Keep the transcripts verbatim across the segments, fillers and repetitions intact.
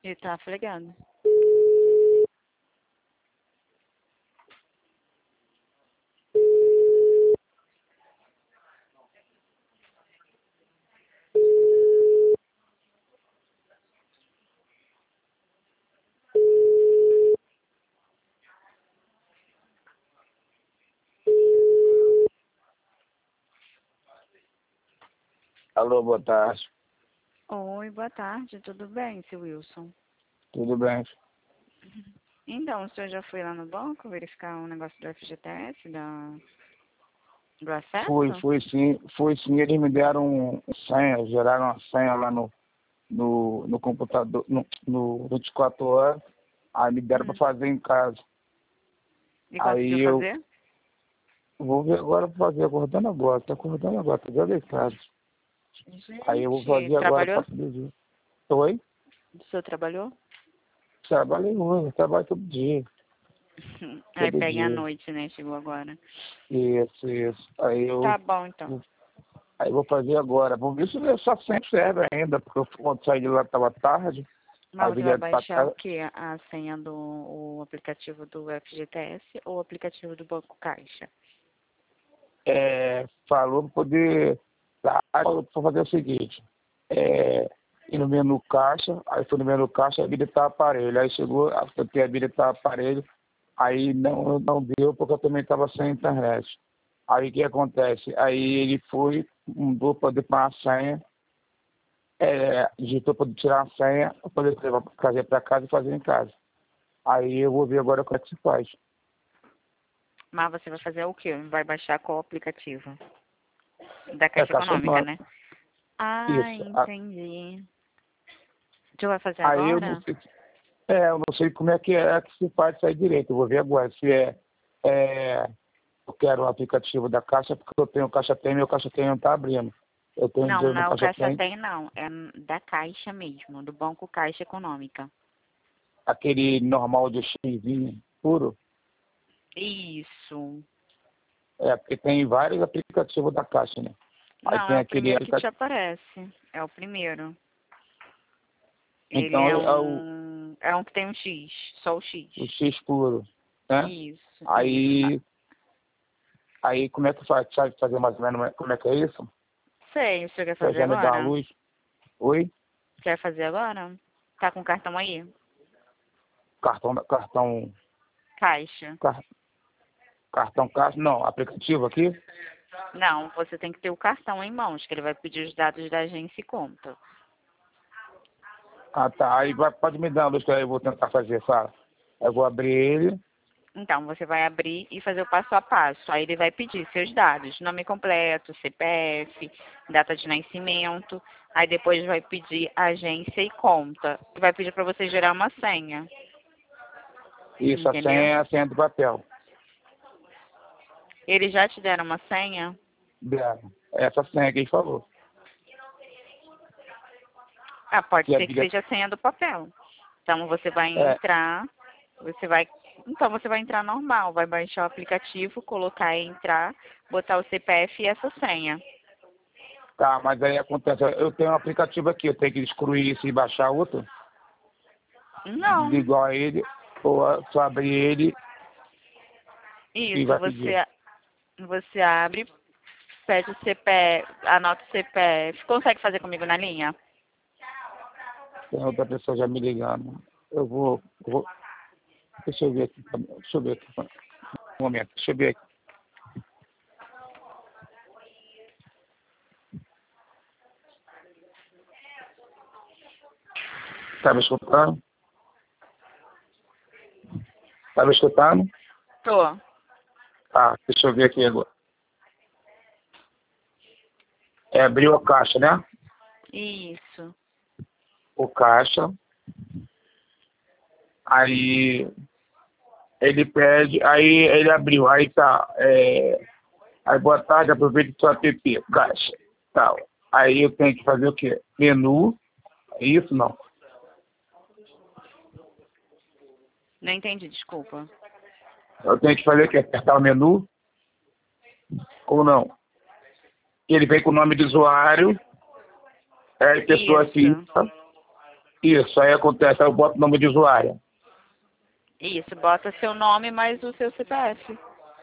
Ele tá fregando. Alô, boa tarde. Oi, boa tarde, tudo bem, seu Wilson? Tudo bem? Então, o senhor já foi lá no banco verificar um negócio do F G T S, da... do acesso? Fui, fui sim, fui sim. Eles me deram um senha, geraram uma senha lá no, no, no computador, no, no vinte e quatro horas. Aí me deram Hum. para fazer em casa. E Aí conseguiu eu fazer? vou ver agora para fazer, acordando agora, tô acordando agora, tô já deitado. Aí eu vou Gente, fazer agora trabalhou? para poder ver. Oi? O senhor trabalhou? Trabalhei hoje, trabalho todo dia, Aí todo pega à dia. noite, né? Chegou agora. Isso, isso. Aí eu, Tá bom, então. aí eu vou fazer agora. Vou ver se essa senha serve ainda, porque eu, quando saí de lá estava tarde. Aí Mas você vim vai pra baixar o casa. quê? A senha do o aplicativo do F G T S ou o aplicativo do Banco Caixa? É, falou para poder. Tá, falou para fazer o seguinte: é, ir no menu caixa, aí fui no menu caixa habilitar aparelho. Aí chegou, eu que habilitar aparelho, aí não, não deu porque eu também estava sem internet. Aí o que acontece? Aí ele foi, mudou para poder pôr a senha, é, digitou para tirar a senha, para poder levar- trazer para casa e fazer em casa. Aí eu vou ver agora como é que se faz. Mas você vai fazer o quê? Vai baixar qual aplicativo? Da É Caixa caixa Econômica, nova. né? Ah, Isso. A- entendi. Tu vai fazer Aí eu não agora? sei. É, eu não sei como é que é que se faz isso aí direito. Eu vou ver agora se é, é eu quero o aplicativo da Caixa, porque eu tenho o Caixa Tem, meu Caixa Tem não está abrindo. Eu tenho Não, dinheiro não no é o Caixa Caixa Tem, Tem, não. É da Caixa mesmo, do Banco Caixa Econômica. aquele normal de X puro. Isso. É, porque tem vários aplicativos da Caixa, né? Aí Não, tem é o aquele primeiro que te aplicativo. aparece. É o primeiro. Ele Então é é o, um. É um que tem um X, só o X. o X puro, né? Isso, isso. Ah, Aí, aí como é que faz? Sabe fazer mais ou menos como é que é isso? sei, o senhor quer Você fazer já me dá uma agora? luz? Oi? Quer fazer agora? Tá com cartão aí? Cartão, cartão, Caixa. car- cartão Caixa? Não, aplicativo aqui? Não, você tem que ter o cartão em mãos, que ele vai pedir os dados da agência e conta. Ah, tá. Aí vai, pode me dar uma luz que aí eu vou tentar fazer, fala. Eu vou abrir ele. Então, você vai abrir e fazer o passo a passo. Aí ele vai pedir seus dados, nome completo, C P F, data de nascimento. Aí depois vai pedir agência e conta. E vai pedir para você gerar uma senha. Isso, a senha Entendeu? é a senha do papel. Eles já te deram uma senha? Deram. Essa senha que ele falou. Ah, pode Que é ser que bilhete. seja a senha do papel. Então você vai É, entrar, você vai. Então você vai entrar normal, vai baixar o aplicativo, colocar e entrar, botar o C P F e essa senha. tá, mas aí acontece, eu tenho um aplicativo aqui, eu tenho que excluir isso e baixar outro, Não. igual a ele, ou só abrir ele e Isso, vai pedir. você, você abre, pede o C P F, anota o C P F. Consegue fazer comigo na linha? Tem outra pessoa já me ligando. Eu vou, eu vou deixa eu ver aqui, deixa eu ver aqui, um momento, deixa eu ver aqui. Tá me escutando? Tá me escutando? Tô. Tá, deixa eu ver aqui agora. É, abriu a caixa, né? Isso. O caixa. Aí ele pede, aí ele abriu, aí tá. É, aí boa tarde, aproveite sua app, caixa. Tal. Aí eu tenho que fazer o quê? Menu. É isso não? Não entendi, desculpa. Eu tenho que fazer o quê? Apertar o menu ou não? Ele vem com o nome do usuário, é pessoa Isso. física. Isso, aí acontece, aí eu boto o nome de usuário. Isso, bota seu nome mais o seu C P F.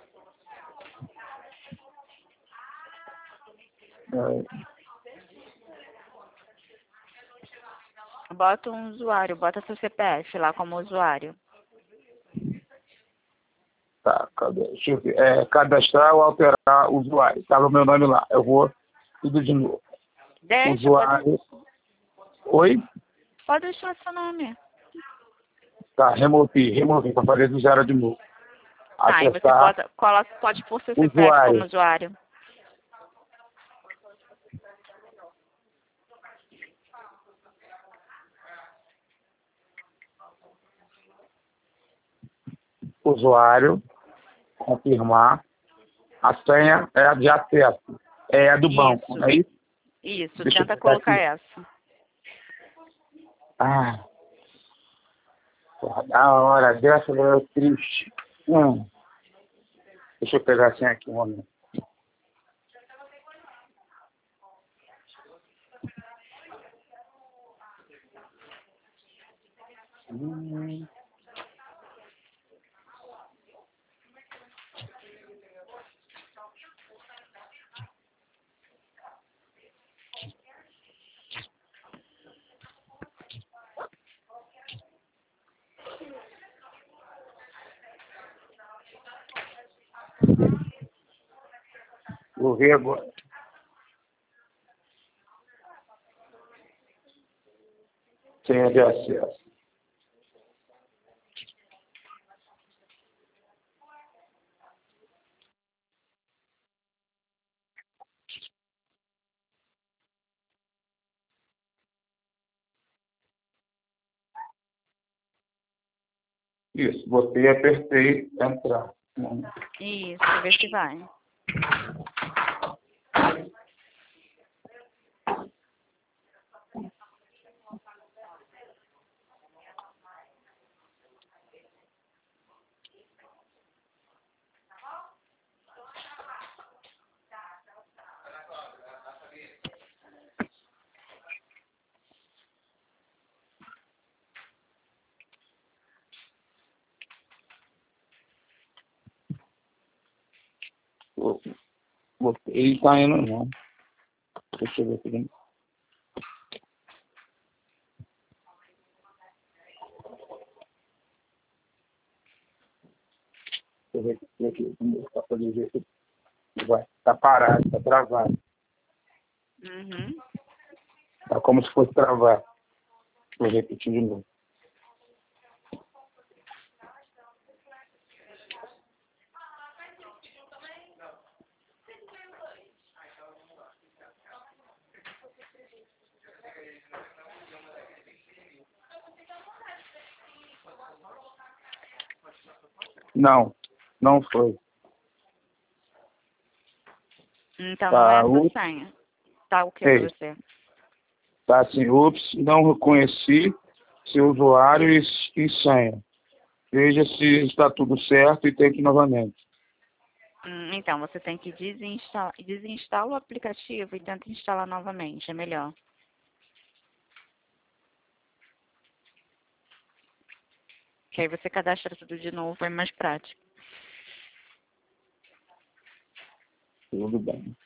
É, Bota um usuário, bota seu C P F lá como usuário. tá, cadê? Deixa eu ver. É, cadastrar ou alterar o usuário. Estava o meu nome lá. Eu vou tudo de novo. Deixa, Usuário. pode, Oi? pode deixar seu nome. Tá, removi, removi, para fazer do zero de novo. Tá, aí você Acessar bota, coloca, pode pôr seu C P F como usuário. usuário. Usuário. Confirmar. A senha é a de acesso. É a do banco, Isso, não é isso? isso, Deixa eu tenta pegar colocar aqui. essa. Ah, porra, da hora dessa é triste. Hum. Deixa eu pegar a senha aqui um momento. Hum. Vou ver agora. Senha de acesso. Isso, botei, apertei, entrar. Hum. Isso, vê se vai. Vou- Botei, tá indo não. Deixa eu ver aqui. Deixa eu ver aqui, aqui, aqui, pra poder ver se vai. Tá parado, tá travado. Uhum. Tá como se fosse travar. Vou repetir de novo. Não, não foi. Então não é Tá, essa ups, senha. Tá o que pra ei, você? tá assim, ups, não reconheci seu usuário e, e senha. Veja se está tudo certo e tente novamente. Hum, então, você tem que desinstalar, desinstala o aplicativo e tenta instalar novamente, é melhor. Que aí você cadastra tudo de novo, é mais prático. Tudo bem.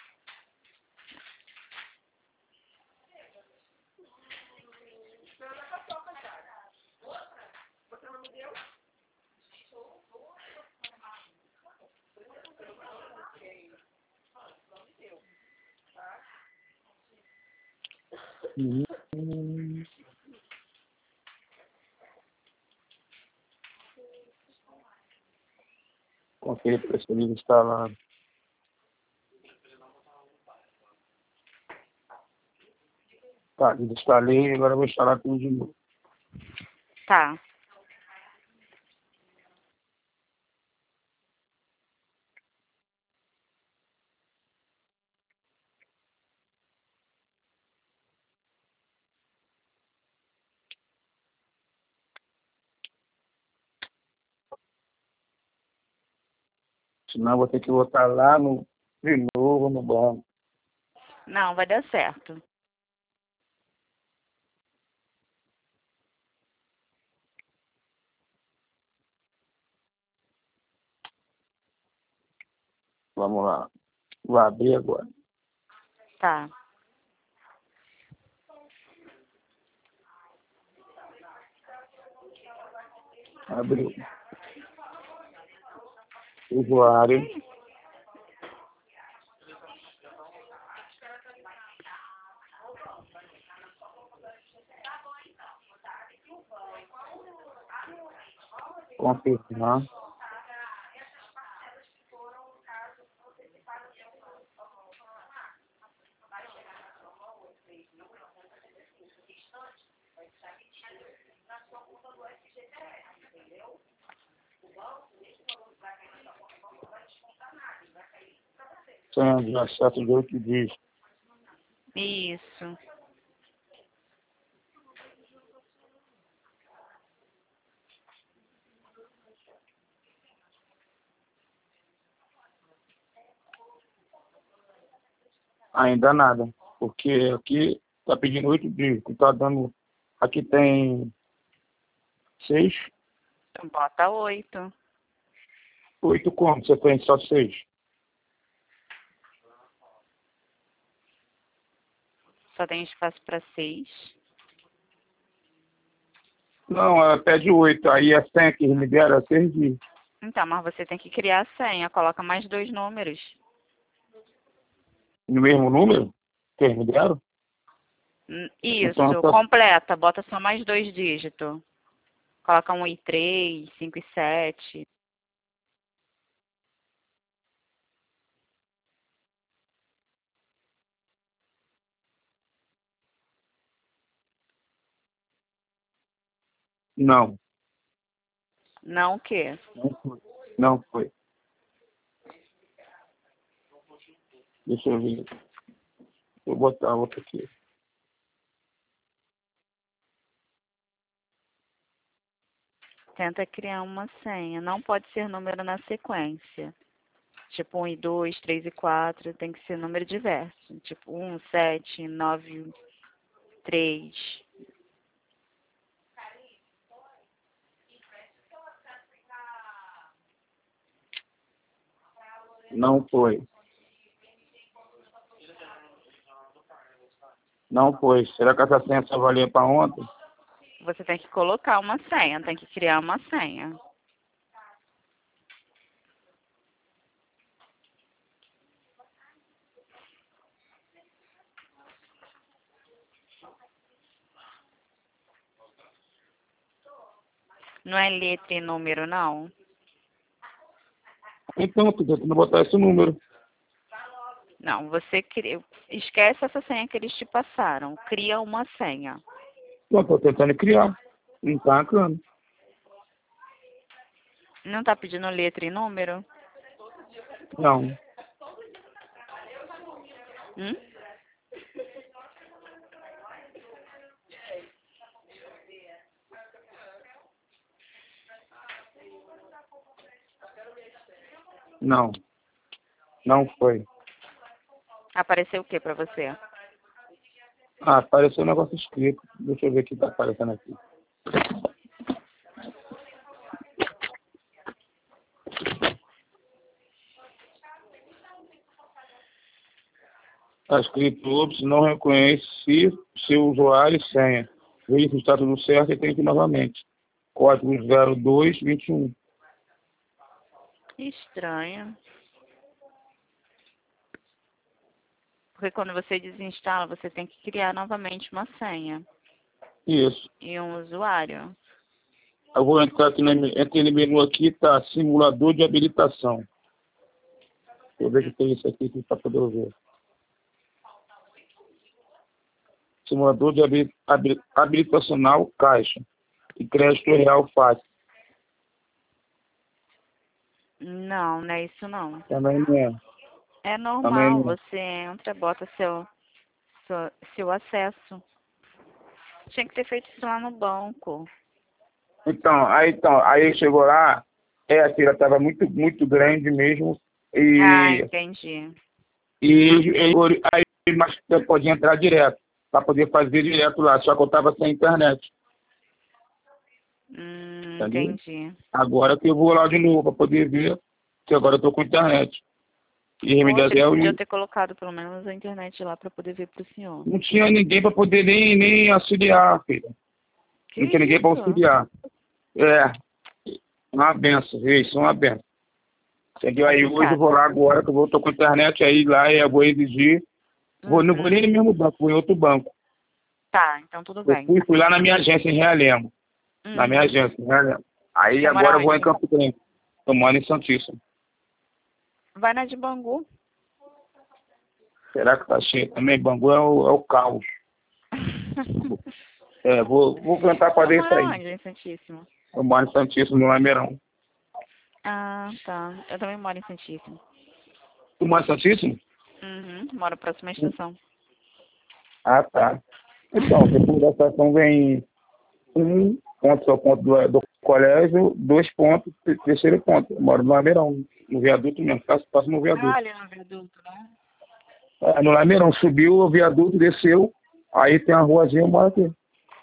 Hum, Conferir para esse livro instalado. Tá, desinstalei, agora eu vou instalar tudo de novo. Tá. Senão eu vou ter que voltar lá no, de novo no banco. Não, vai dar certo. Vamos lá. Vou abrir agora. Tá. Abriu. Usuário. Confirmar. Senha de acesso de oito dígitos. Isso. Ainda nada. Porque aqui tá pedindo oito dígitos. Tá dando. Aqui tem seis. Então bota oito. Oito como? Você tem só seis. Só tem espaço para seis. Não, ela pede oito. Aí a senha que me deram é seis dígitos. Então, mas você tem que criar a senha. Coloca mais dois números. No mesmo número que eles me deram? Hum, Isso, Então, tá... completa. Bota só mais dois dígitos. Coloca um e três, cinco e sete. Não. Não o quê? Não foi. Não foi. Deixa eu ver. Vou botar outra aqui. Tenta criar uma senha. Não pode ser número na sequência. Tipo um e dois, três e quatro. Tem que ser número diverso. Tipo um, sete, nove, três. Não foi. Não foi. Será que essa senha só valia para ontem? Você tem que colocar uma senha. Tem que criar uma senha. Não é letra e número, não? Então, tô tentando botar esse número. Não, você cria... esquece essa senha que eles te passaram. Cria uma senha. Não, tô tentando criar. Não tá marcando. Não tá pedindo letra e número? Não. Hum? Não. Não foi. Apareceu o que pra você? Ah, apareceu um negócio escrito. Deixa eu ver o que tá aparecendo aqui. Está escrito, ops, não reconheci seu usuário e senha. Veja se está tudo certo e tem que ir novamente. Código zero dois vinte e um. Estranho. Porque quando você desinstala, você tem que criar novamente uma senha Isso. e um usuário. Eu vou entrar aqui no, entrei no menu aqui, tá simulador de habilitação. Deixa eu ver o que tem isso aqui para poder ver. Simulador de habil, habil, habilitacional caixa. E crédito real fácil. Não, não é isso não. Também não é. É Também normal, não é. você entra, bota seu, seu, seu acesso. Tinha que ter feito isso lá no banco. Então, aí, então, aí chegou lá, é, a fila estava muito, muito grande mesmo. Ah, E, entendi. e, e aí, mas você podia entrar direto, para poder fazer direto lá, só que eu estava sem internet. Hum, Entendeu? entendi. Agora que eu vou lá de novo para poder ver, que agora eu estou com internet. Irmã Poxa, ele Del podia e ter colocado pelo menos a internet lá para poder ver pro senhor. não tinha ninguém para poder nem, nem auxiliar, filha. Que Não tinha ninguém para isso? auxiliar. É, uma benção, isso, uma benção. Entendeu? Aí hoje eu vou lá agora, que eu vou, tô com internet aí lá e eu vou exigir. Vou, não vou nem no mesmo banco, vou em outro banco. Tá, então tudo Eu bem. fui, fui lá na minha agência em Realengo. Uhum. Na minha agência em Realengo. Aí Você agora mora eu vou em onde? Campo Grande. Tô morando em Santíssimo. Vai na de Bangu. Será que tá cheio também? Bangu é o, é o caos. É, vou, vou tentar Você fazer isso mora aí. onde, em Santíssimo? Eu moro em Santíssimo, no Lameirão. Ah, tá. Eu também moro em Santíssimo. Tu mora em Santíssimo? Uhum, moro próxima à estação. Ah, tá. Então, depois da estação vem um ponto, só ponto do, do colégio, dois pontos, terceiro ponto. Eu moro no Lameirão, no viaduto mesmo, passo, passo no Ah, viaduto. ali no viaduto, né? É, no Lameirão, subiu o viaduto, desceu, aí tem a ruazinha, eu moro aqui.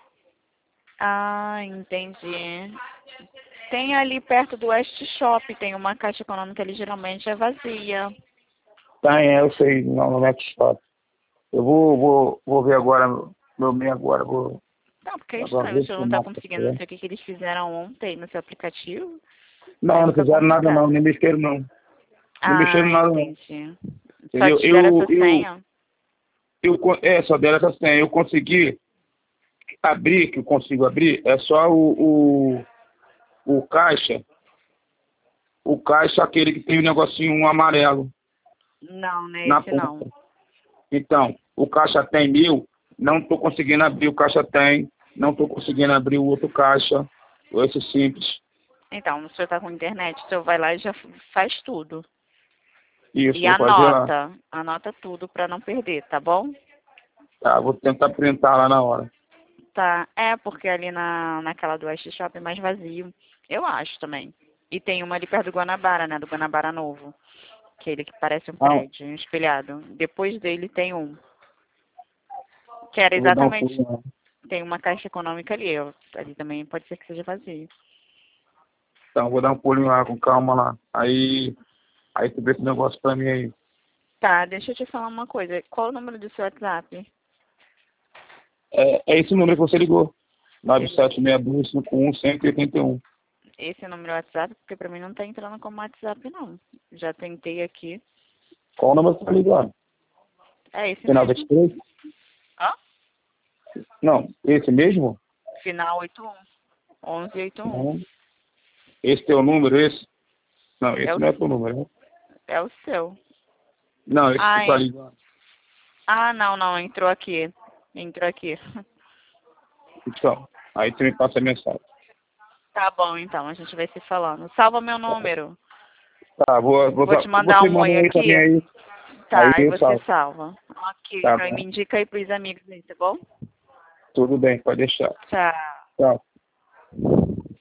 Ah, entendi. Tem ali perto do West Shop, tem uma caixa econômica ali, geralmente é vazia. Tá, é, eu sei, não, não é que está. Eu vou, vou, vou ver agora, meu meio agora, vou Não, porque é agora estranho, o ver senhor se não tá mostra. conseguindo, não sei o que, que eles fizeram ontem no seu aplicativo. Aí Não, não fica fizeram nada não, complicado. nem mexeram não. Não mexeram Ah, nada não. entendi. Só Entendeu? te deram Eu, essa eu, senha? eu, con- é, só dela essa senha. Eu consegui abrir, que eu consigo abrir, é só o, o, o caixa, o caixa aquele que tem o negocinho um amarelo Não, não é na esse não. ponta. Então, o caixa tem mil, não estou conseguindo abrir, o caixa tem, não estou conseguindo abrir o outro caixa, esse simples. Então, o senhor tá com internet, o senhor vai lá e já faz tudo. Isso, E vou fazer lá. anota, anota tudo pra não perder, tá bom? Tá, vou tentar printar lá na hora. Tá, é porque ali na, naquela do West Shop é mais vazio, eu acho também. E tem uma ali perto do Guanabara, né, do Guanabara Novo, aquele que parece um Ah, prédio, um espelhado. Depois dele tem um, que era eu vou dar um exatamente, pulo lá. tem uma caixa econômica ali, eu- ali também pode ser que seja vazio. Então, vou dar um pulinho lá, com calma lá. Aí, aí tu vê esse negócio pra mim aí. Tá, deixa eu te falar uma coisa, qual o número do seu WhatsApp? É, é esse número que você ligou. nove Esse, sete seis dois cinco um um zero oito um. esse número é WhatsApp, porque pra mim não tá entrando como WhatsApp não. Já tentei aqui. Qual o número que você tá ligando? É esse Final mesmo. vinte e três? Hã? Não, esse mesmo? Final oito um. onze oito um. Não. Esse teu número, esse? Não, É esse o, não é teu número, né? é o seu. Não, esse que Ah, tu tá é. ligando. Ah, não, não, entrou aqui. Entrou aqui. Então, aí você me passa a mensagem. Tá bom, então, a gente vai se falando. Salva meu número. Tá, vou, vou, Vou te mandar você um manda oi um aí aqui. também aí. Aí Tá, e eu você salvo. salva. Ok, Tá então bom. me indica aí pros amigos aí, tá bom? Tudo bem, pode deixar. Tchau. Tchau.